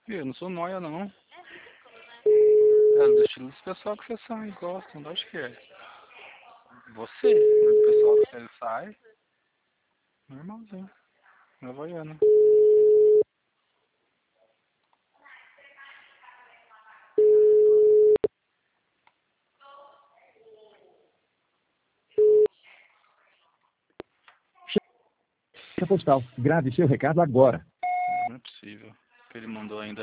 Eu não sou nóia, não. É do estilo dos pessoal que você sai, gostam, não acho que é. Você, mas o pessoal que você sai, normalzinho. Havaiana. Postal. Grave seu recado agora. Não é possível que ele mandou ainda.